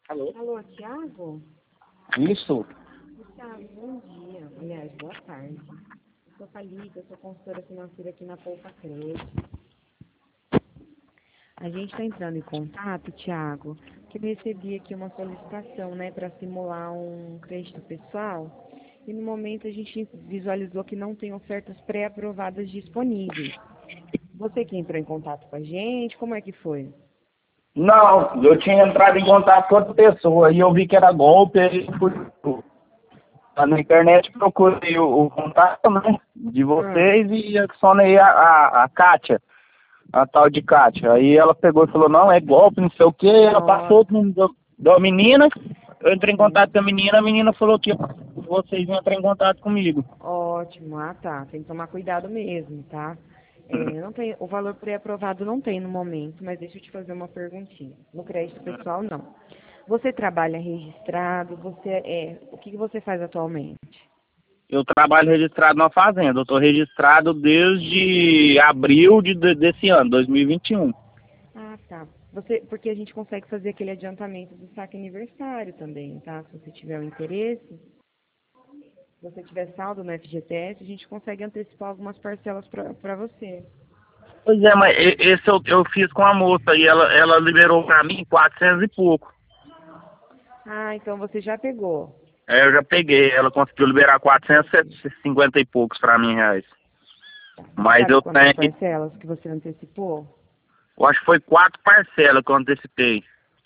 Alô? Alô, Thiago? Isso? Thiago, bom dia. Aliás, boa tarde. Eu sou Thalita, eu sou consultora financeira aqui na Poupa Crédito. A gente está entrando em contato, Thiago, que eu recebi aqui uma solicitação, né, para simular um crédito pessoal. E no momento a gente visualizou que não tem ofertas pré-aprovadas disponíveis. Você que entrou em contato com a gente, como é que foi? Não, eu tinha entrado em contato com outra pessoa e eu vi que era golpe, aí eu fui lá na internet, procurei o contato, né, de vocês e adicionei a Kátia, a tal de Kátia. Aí ela pegou e falou, não, é golpe, não sei o quê, ela passou o nome da menina, eu entrei em contato com a menina falou que vocês iam entrar em contato comigo. Ótimo, tá. Tem que tomar cuidado mesmo, tá? Não tem, o valor pré-aprovado não tem no momento, mas deixa eu te fazer uma perguntinha. No crédito pessoal, não. Você trabalha registrado? O que você faz atualmente? Eu trabalho registrado na fazenda. Eu estou registrado desde abril desse ano, 2021. Ah, tá. Porque a gente consegue fazer aquele adiantamento do saque aniversário também, tá? Se você tiver o interesse, se você tiver saldo no FGTS, a gente consegue antecipar algumas parcelas para você. Pois é, mas esse eu fiz com a moça e ela liberou para mim 400 e pouco. Ah, então você já pegou. Aí eu já peguei, ela conseguiu liberar 450 e poucos para mim reais. Você Mas sabe eu quantas tenho, parcelas que você antecipou? eu acho que foi 4 parcelas que eu antecipei.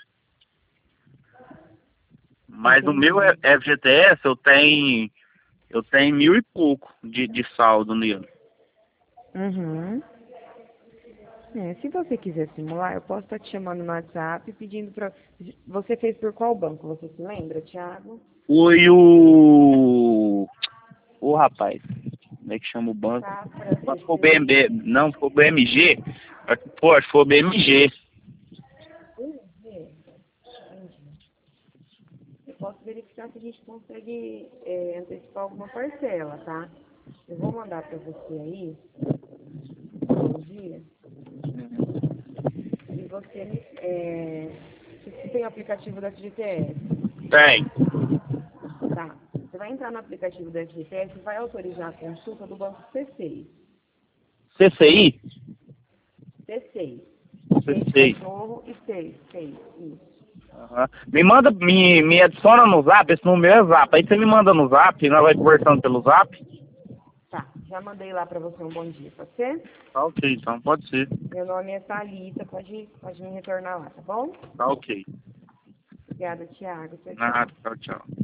Mas o meu Entendi. FGTS eu tenho 1.000 e pouco de saldo nele. Uhum. Se você quiser simular, eu posso estar te chamando no WhatsApp pedindo para... Você fez por qual banco? Você se lembra, Thiago? Foi o rapaz, como é que chama o banco? Safra, Acho que foi o CC. BMB, não, foi o BMG. Pô, acho que foi o BMG. Entendi. Eu posso verificar se a gente consegue antecipar alguma parcela, tá? Eu vou mandar para você aí, bom dia, e você tem o aplicativo da FGTS. Tem. Tá. Você vai entrar no aplicativo da FGTS e vai autorizar a consulta do banco C6. CCI? C6. C de CCI. cachorro e 6. Isso. Aham. Me adiciona no zap, esse número é zap. Aí você me manda no zap, nós vai conversando pelo zap. Tá. Já mandei lá para você um bom dia, pode ser? Tá ok, então pode ser. Meu nome é Thalita, pode me retornar lá, tá bom? Tá ok. Obrigada, Thiago. Tchau, Nada, tchau. tchau, tchau.